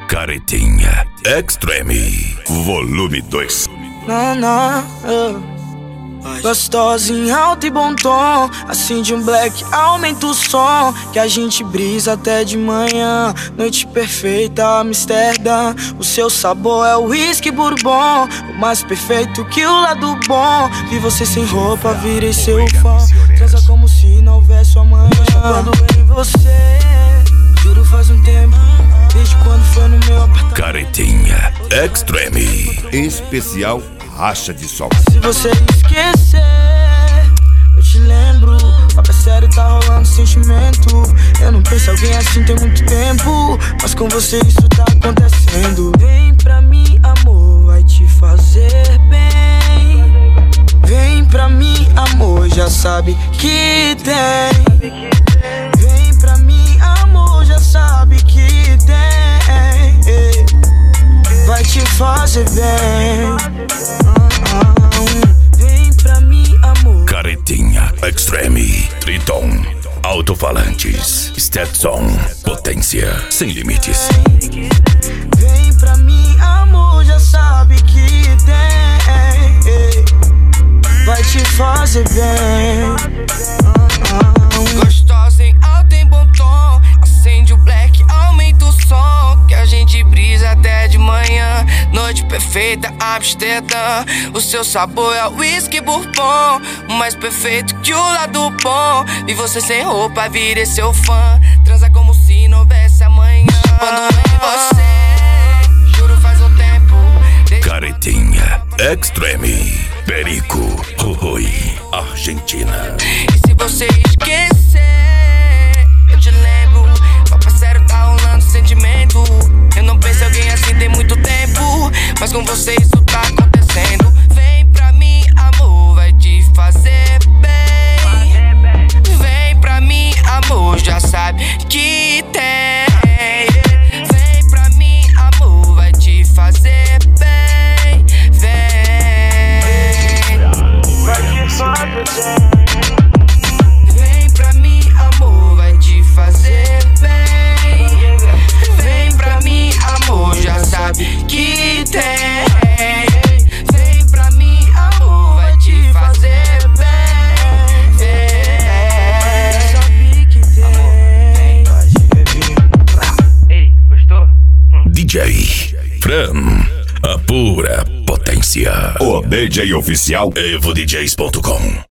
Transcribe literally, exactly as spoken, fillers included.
Caretinha Extreme, volume dois. Não, não, oh. Gostosa em alto e bom tom, acende um black, aumenta o som, que a gente brisa até de manhã. Noite perfeita, Amsterdã. O seu sabor é o whisky bourbon, o mais perfeito que o lado bom. Vi você sem roupa, virei seu fã. Transa como se não houvesse amanhã. Quando em você, juro faz um tempo, desde quando foi no meu apartamento. Caretinha Extreme, especial Racha de Sol. Se você esquecer, eu te lembro. Papo é sério, tá rolando sentimento. Eu não penso em alguém assim tem muito tempo, mas com você isso tá acontecendo. Vem pra mim, amor, vai te fazer bem. Vem pra mim, amor, já sabe que tem. Vem pra mim, amor, já sabe que tem. Vai te fazer bem. Vem pra mim, amor. Caretinha Extreme, Triton, alto-falantes, Stetson, potência sem limites. Vem pra mim, amor, já sabe que tem. Vai te fazer bem. Gostosa em alto em bom tom, acende o black, aumenta o som, que a gente brisa até de manhã. Noite perfeita, Amsterdã. O seu sabor é o whisky bourbon, o mais perfeito que o lado bom. E você sem roupa, virei seu fã. Transa como se não houvesse amanhã. Quando em você, juro faz um tempo. Caretinha Extreme, Perico, Rui, Argentina. E se você esquecer, eu te lembro. Papo sério, tá rolando sentimento. Eu não penso em alguém assim tem muito tempo, mas com você isso tá acontecendo. Vem pra mim, amor, vai te fazer bem. Vem pra mim, amor, já sabe que tem. Vem pra mim, amor, vai te fazer bem. Vem, Vai te fazer bem. vem pra mim, amor, vai te fazer bem. Vem pra mim, amor, já sabe que tem. Vem pra mim, amor, vai te fazer bem. Vem, Sabe que tem. ei, gostou? D J Fran, a pura potência. O D J oficial evo d js ponto com.